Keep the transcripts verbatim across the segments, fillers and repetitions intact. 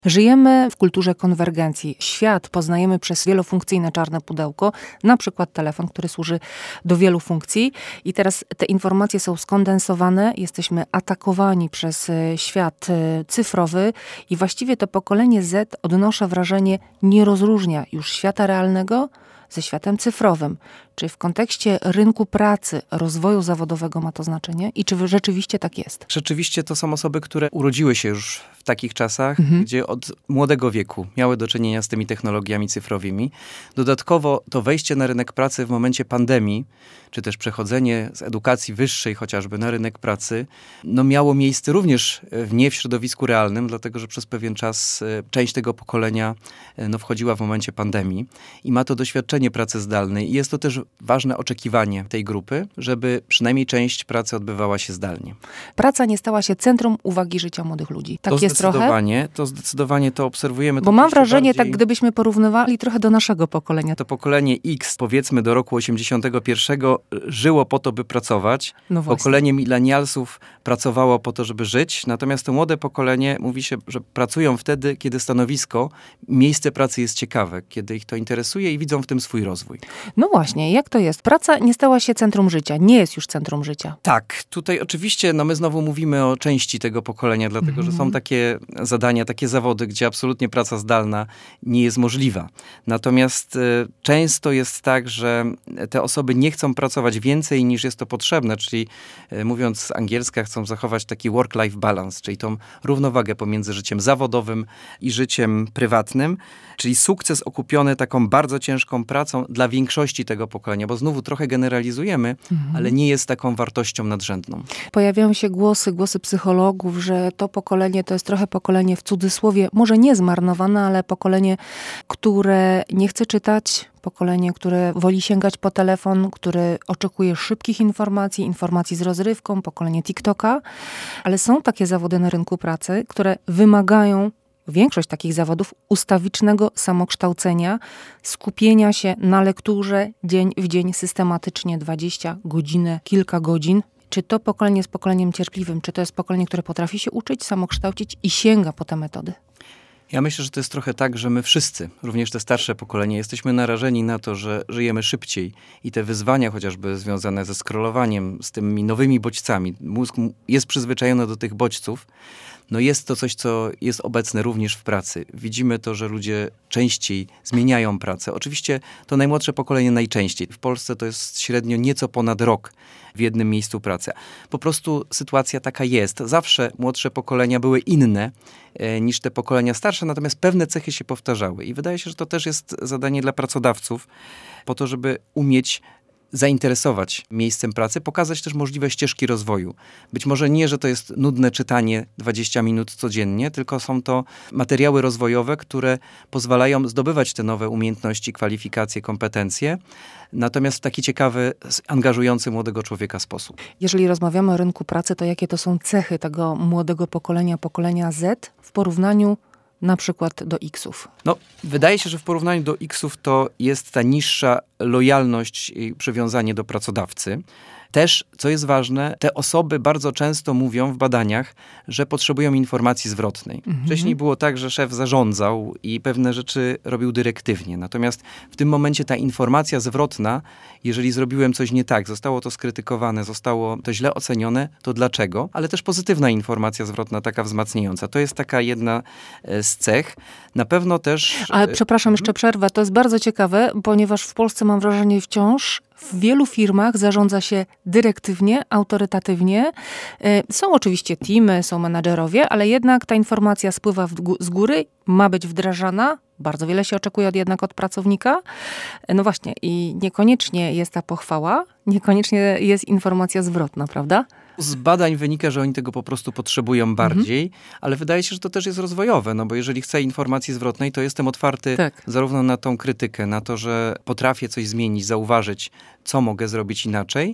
Żyjemy w kulturze konwergencji. Świat poznajemy przez wielofunkcyjne czarne pudełko, na przykład telefon, który służy do wielu funkcji. I teraz te informacje są skondensowane, jesteśmy atakowani przez świat cyfrowy i właściwie to pokolenie Z, odnoszę wrażenie, nie rozróżnia już świata realnego ze światem cyfrowym. Czy w kontekście rynku pracy, rozwoju zawodowego ma to znaczenie i czy rzeczywiście tak jest? Rzeczywiście to są osoby, które urodziły się już w takich czasach, Mhm. gdzie od młodego wieku miały do czynienia z tymi technologiami cyfrowymi. Dodatkowo to wejście na rynek pracy w momencie pandemii, czy też przechodzenie z edukacji wyższej chociażby na rynek pracy, no miało miejsce również w, nie w środowisku realnym, dlatego że przez pewien czas część tego pokolenia no, wchodziła w momencie pandemii i ma to doświadczenie pracy zdalnej. I jest to też ważne oczekiwanie tej grupy, żeby przynajmniej część pracy odbywała się zdalnie. Praca nie stała się centrum uwagi życia młodych ludzi. Tak to jest trochę? Zdecydowanie, to zdecydowanie to obserwujemy. Bo to mam wrażenie, bardziej... tak gdybyśmy porównywali trochę do naszego pokolenia. To pokolenie X, powiedzmy do roku osiemdziesiątego pierwszego, żyło po to, by pracować. No właśnie. Pokolenie milenialsów pracowało po to, żeby żyć. Natomiast to młode pokolenie mówi się, że pracują wtedy, kiedy stanowisko, miejsce pracy jest ciekawe, kiedy ich to interesuje i widzą w tym swój rozwój. No właśnie, jak to jest? Praca nie stała się centrum życia, nie jest już centrum życia. Tak, tutaj oczywiście, no my znowu mówimy o części tego pokolenia, dlatego, że są takie zadania, takie zawody, gdzie absolutnie praca zdalna nie jest możliwa. Natomiast y, często jest tak, że te osoby nie chcą pracować więcej niż jest to potrzebne, czyli y, mówiąc z angielska, chcą zachować taki work-life balance, czyli tą równowagę pomiędzy życiem zawodowym i życiem prywatnym, czyli sukces okupiony taką bardzo ciężką pracą dla większości tego pokolenia, bo znowu trochę generalizujemy, mhm. ale nie jest taką wartością nadrzędną. Pojawiają się głosy, głosy psychologów, że to pokolenie to jest trochę pokolenie w cudzysłowie, może nie zmarnowane, ale pokolenie, które nie chce czytać, pokolenie, które woli sięgać po telefon, które oczekuje szybkich informacji, informacji z rozrywką, pokolenie TikToka, ale są takie zawody na rynku pracy, które wymagają większość takich zawodów ustawicznego samokształcenia, skupienia się na lekturze dzień w dzień systematycznie dwadzieścia godzin, kilka godzin. Czy to pokolenie jest pokoleniem cierpliwym? Czy to jest pokolenie, które potrafi się uczyć, samokształcić i sięga po te metody? Ja myślę, że to jest trochę tak, że my wszyscy, również te starsze pokolenie, jesteśmy narażeni na to, że żyjemy szybciej i te wyzwania chociażby związane ze scrollowaniem, z tymi nowymi bodźcami, mózg jest przyzwyczajony do tych bodźców, no jest to coś, co jest obecne również w pracy. Widzimy to, że ludzie częściej zmieniają pracę. Oczywiście to najmłodsze pokolenie najczęściej. W Polsce to jest średnio nieco ponad rok w jednym miejscu pracy. Po prostu sytuacja taka jest. Zawsze młodsze pokolenia były inne e, niż te pokolenia starsze, natomiast pewne cechy się powtarzały. I wydaje się, że to też jest zadanie dla pracodawców, po to, żeby umieć zainteresować miejscem pracy, pokazać też możliwe ścieżki rozwoju. Być może nie, że to jest nudne czytanie dwadzieścia minut codziennie, tylko są to materiały rozwojowe, które pozwalają zdobywać te nowe umiejętności, kwalifikacje, kompetencje, natomiast w taki ciekawy, angażujący młodego człowieka sposób. Jeżeli rozmawiamy o rynku pracy, to jakie to są cechy tego młodego pokolenia, pokolenia Z w porównaniu na przykład do X-ów? No, wydaje się, że w porównaniu do X-ów to jest ta niższa lojalność i przywiązanie do pracodawcy. Też, co jest ważne, te osoby bardzo często mówią w badaniach, że potrzebują informacji zwrotnej. Mhm. Wcześniej było tak, że szef zarządzał i pewne rzeczy robił dyrektywnie. Natomiast w tym momencie ta informacja zwrotna, jeżeli zrobiłem coś nie tak, zostało to skrytykowane, zostało to źle ocenione, to dlaczego? Ale też pozytywna informacja zwrotna, taka wzmacniająca. To jest taka jedna z cech. Na pewno też... Ale przepraszam, jeszcze przerwę. To jest bardzo ciekawe, ponieważ w Polsce mam wrażenie wciąż w wielu firmach zarządza się dyrektywnie, autorytatywnie. Są oczywiście teamy, są menadżerowie, ale jednak ta informacja spływa z góry, ma być wdrażana. Bardzo wiele się oczekuje od, jednak od pracownika. No właśnie, i niekoniecznie jest ta pochwała, niekoniecznie jest informacja zwrotna, prawda? Z badań wynika, że oni tego po prostu potrzebują bardziej, mhm. ale wydaje się, że to też jest rozwojowe, no bo jeżeli chcę informacji zwrotnej, to jestem otwarty tak. zarówno na tą krytykę, na to, że potrafię coś zmienić, zauważyć, co mogę zrobić inaczej,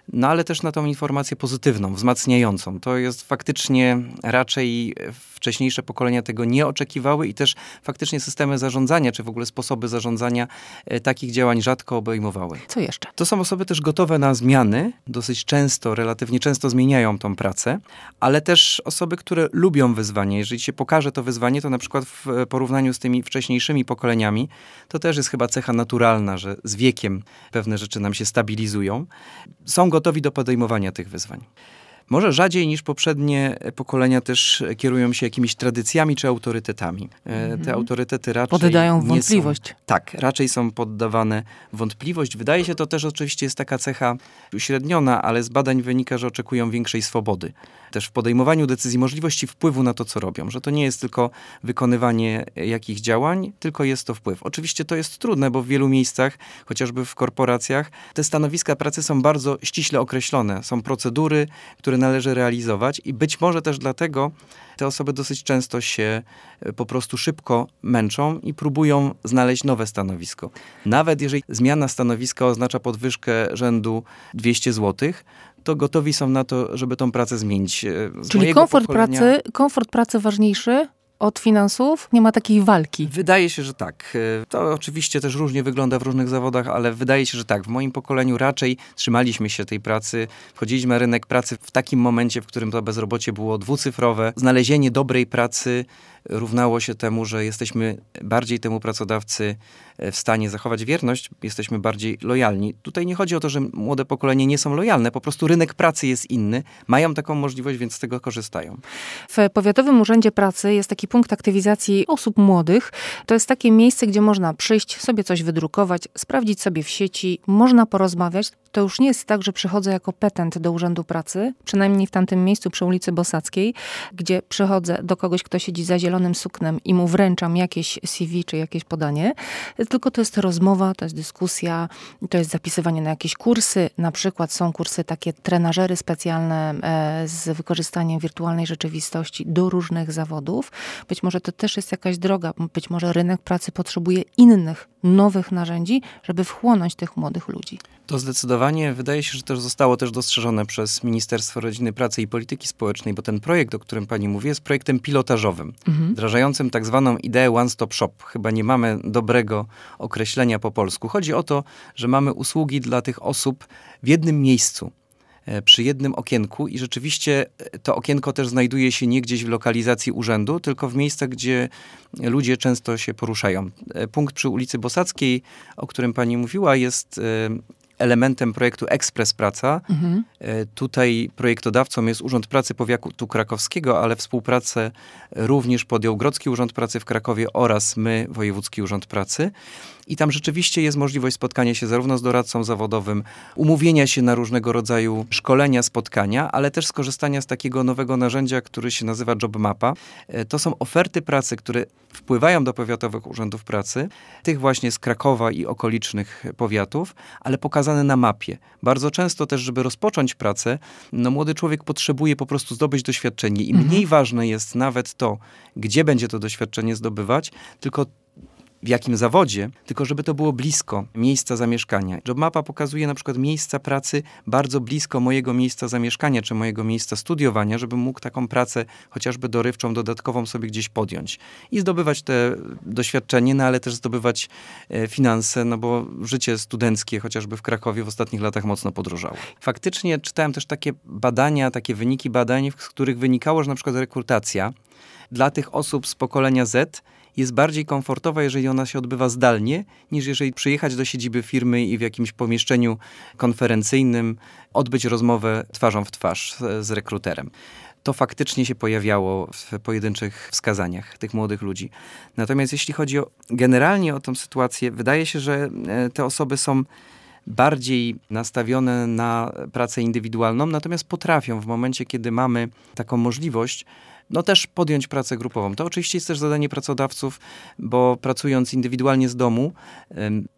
no ale też na tą informację pozytywną, wzmacniającą. To jest faktycznie raczej wcześniejsze pokolenia tego nie oczekiwały i też faktycznie systemy zarządzania, czy w ogóle sposoby zarządzania e, takich działań rzadko obejmowały. Co jeszcze? To są osoby też gotowe na zmiany, dosyć często, relatywnie często zmieniają tą pracę, ale też osoby, które lubią wyzwania. Jeżeli się pokaże to wyzwanie, to na przykład w porównaniu z tymi wcześniejszymi pokoleniami, to też jest chyba cecha naturalna, że z wiekiem pewne rzeczy nam się stabilizują. Są gotowi do podejmowania tych wyzwań. Może rzadziej niż poprzednie pokolenia też kierują się jakimiś tradycjami czy autorytetami. Mhm. Te autorytety raczej poddają nie wątpliwość. Są, tak, raczej są poddawane wątpliwość. Wydaje się, to też oczywiście jest taka cecha uśredniona, ale z badań wynika, że oczekują większej swobody. Też w podejmowaniu decyzji, możliwości wpływu na to, co robią. Że to nie jest tylko wykonywanie jakichś działań, tylko jest to wpływ. Oczywiście to jest trudne, bo w wielu miejscach, chociażby w korporacjach, te stanowiska pracy są bardzo ściśle określone. Są procedury, które należy realizować i być może też dlatego te osoby dosyć często się po prostu szybko męczą i próbują znaleźć nowe stanowisko. Nawet jeżeli zmiana stanowiska oznacza podwyżkę rzędu dwieście złotych, to gotowi są na to, żeby tą pracę zmienić. Z Czyli komfort, pokolenia... pracy, komfort pracy ważniejszy od finansów? Nie ma takiej walki? Wydaje się, że tak. To oczywiście też różnie wygląda w różnych zawodach, ale wydaje się, że tak. W moim pokoleniu raczej trzymaliśmy się tej pracy. Wchodziliśmy na rynek pracy w takim momencie, w którym to bezrobocie było dwucyfrowe. Znalezienie dobrej pracy równało się temu, że jesteśmy bardziej temu pracodawcy w stanie zachować wierność, jesteśmy bardziej lojalni. Tutaj nie chodzi o to, że młode pokolenie nie są lojalne, po prostu rynek pracy jest inny, mają taką możliwość, więc z tego korzystają. W Powiatowym Urzędzie Pracy jest taki punkt aktywizacji osób młodych. To jest takie miejsce, gdzie można przyjść, sobie coś wydrukować, sprawdzić sobie w sieci, można porozmawiać. To już nie jest tak, że przychodzę jako petent do Urzędu Pracy, przynajmniej w tamtym miejscu przy ulicy Bosackiej, gdzie przychodzę do kogoś, kto siedzi za zielonym suknem i mu wręczam jakieś C V czy jakieś podanie, tylko to jest rozmowa, to jest dyskusja, to jest zapisywanie na jakieś kursy. Na przykład są kursy takie trenażery specjalne e, z wykorzystaniem wirtualnej rzeczywistości do różnych zawodów. Być może to też jest jakaś droga, być może rynek pracy potrzebuje innych, nowych narzędzi, żeby wchłonąć tych młodych ludzi. To zdecydowanie wydaje się, że też zostało też dostrzeżone przez Ministerstwo Rodziny, Pracy i Polityki Społecznej, bo ten projekt, o którym pani mówi, jest projektem pilotażowym, mhm. wdrażającym tak zwaną ideę one-stop shop. Chyba nie mamy dobrego określenia po polsku. Chodzi o to, że mamy usługi dla tych osób w jednym miejscu, przy jednym okienku i rzeczywiście to okienko też znajduje się nie gdzieś w lokalizacji urzędu, tylko w miejscach, gdzie ludzie często się poruszają. Punkt przy ulicy Bosackiej, o którym pani mówiła, jest elementem projektu Ekspres Praca. Mhm. Tutaj projektodawcą jest Urząd Pracy Powiatu Krakowskiego, ale współpracę również podjął Grodzki Urząd Pracy w Krakowie oraz my, Wojewódzki Urząd Pracy. I tam rzeczywiście jest możliwość spotkania się zarówno z doradcą zawodowym, umówienia się na różnego rodzaju szkolenia, spotkania, ale też skorzystania z takiego nowego narzędzia, który się nazywa JobMapa. To są oferty pracy, które wpływają do powiatowych urzędów pracy, tych właśnie z Krakowa i okolicznych powiatów, ale pokazane na mapie. Bardzo często też, żeby rozpocząć pracę, no młody człowiek potrzebuje po prostu zdobyć doświadczenie i mhm. mniej ważne jest nawet to, gdzie będzie to doświadczenie zdobywać, tylko w jakim zawodzie, tylko żeby to było blisko miejsca zamieszkania. JobMapa pokazuje na przykład miejsca pracy bardzo blisko mojego miejsca zamieszkania, czy mojego miejsca studiowania, żebym mógł taką pracę chociażby dorywczą, dodatkową sobie gdzieś podjąć i zdobywać te doświadczenie, no ale też zdobywać e, finanse, no bo życie studenckie chociażby w Krakowie w ostatnich latach mocno podrożało. Faktycznie czytałem też takie badania, takie wyniki badań, z których wynikało, że na przykład rekrutacja dla tych osób z pokolenia Z jest bardziej komfortowa, jeżeli ona się odbywa zdalnie, niż jeżeli przyjechać do siedziby firmy i w jakimś pomieszczeniu konferencyjnym odbyć rozmowę twarzą w twarz z, z rekruterem. To faktycznie się pojawiało w pojedynczych wskazaniach tych młodych ludzi. Natomiast jeśli chodzi o, generalnie o tę sytuację, wydaje się, że te osoby są bardziej nastawione na pracę indywidualną, natomiast potrafią w momencie, kiedy mamy taką możliwość, no też podjąć pracę grupową. To oczywiście jest też zadanie pracodawców, bo pracując indywidualnie z domu,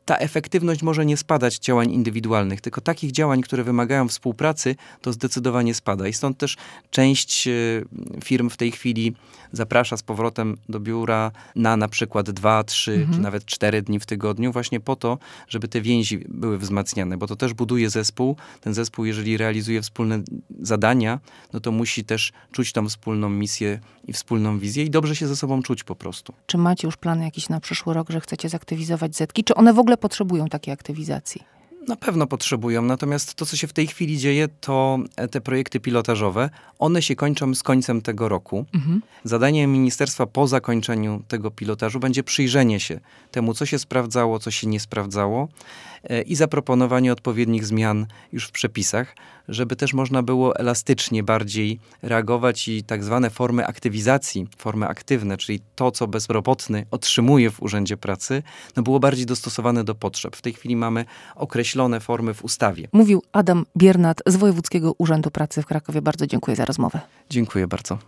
ta efektywność może nie spadać działań indywidualnych, tylko takich działań, które wymagają współpracy, to zdecydowanie spada. I stąd też część firm w tej chwili zaprasza z powrotem do biura na na przykład dwa, trzy, mhm. czy nawet cztery dni w tygodniu, właśnie po to, żeby te więzi były wzmacniane, bo to też buduje zespół. Ten zespół, jeżeli realizuje wspólne zadania, no to musi też czuć tą wspólną misję i wspólną wizję i dobrze się ze sobą czuć po prostu. Czy macie już plany jakieś na przyszły rok, że chcecie zaktywizować zetki? Czy one w ogóle potrzebują takiej aktywizacji? Na pewno potrzebują, natomiast to, co się w tej chwili dzieje, to te projekty pilotażowe, one się kończą z końcem tego roku. Mhm. Zadaniem ministerstwa po zakończeniu tego pilotażu będzie przyjrzenie się temu, co się sprawdzało, co się nie sprawdzało i zaproponowanie odpowiednich zmian już w przepisach, żeby też można było elastycznie bardziej reagować i tak zwane formy aktywizacji, formy aktywne, czyli to, co bezrobotny otrzymuje w Urzędzie Pracy, no było bardziej dostosowane do potrzeb. W tej chwili mamy określone formy w ustawie. Mówił Adam Biernat z Wojewódzkiego Urzędu Pracy w Krakowie. Bardzo dziękuję za rozmowę. Dziękuję bardzo.